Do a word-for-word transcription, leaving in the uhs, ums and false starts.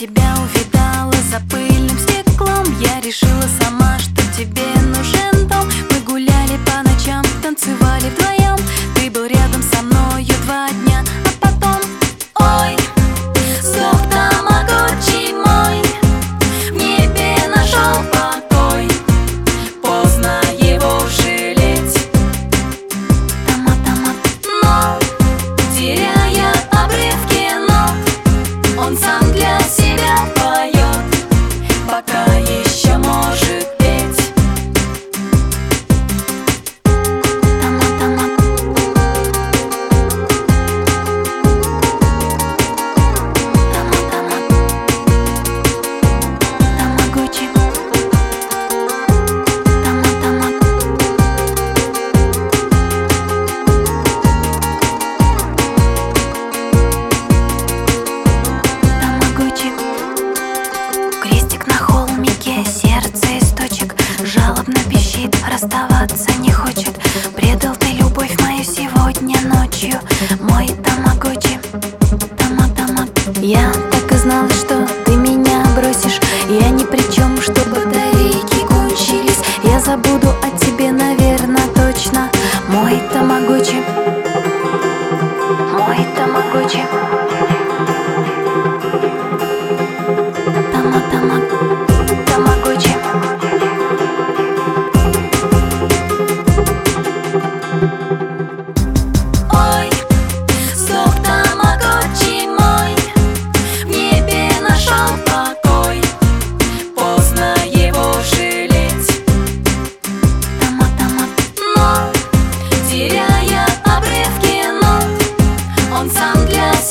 тебя увидала за пыльным стеклом, я решила сама, что тебе нужен дом. Мы гуляли по ночам, танцевали вдвоем, ты был рядом со мною два дня, а потом ой, сдох тамагочи мой, в небе нашел покой, поздно его жалеть. Тама-тама, но теряя обрывки нот, он сам для себя поет, пока еще может петь. Тама-тама, тама-тама, тамагочи, тама-тама, тамагочи. Крестик на холмике, сердце источек, жалобно пищит, расставаться не хочет. Предал ты любовь мою сегодня ночью, мой тамагочи, тама-тама. Я так и знала, что ты меня бросишь, я ни при чем, что батарейки кончились. Я забуду о тебе, наверное, точно, мой тамагочи, мой тамагочи. Тама-тама, тамагочи. Ой, сдох тамагочи мой, в небе нашел покой, поздно его жалеть. Тама-тама, но теряя обрывки нот, он сам для себя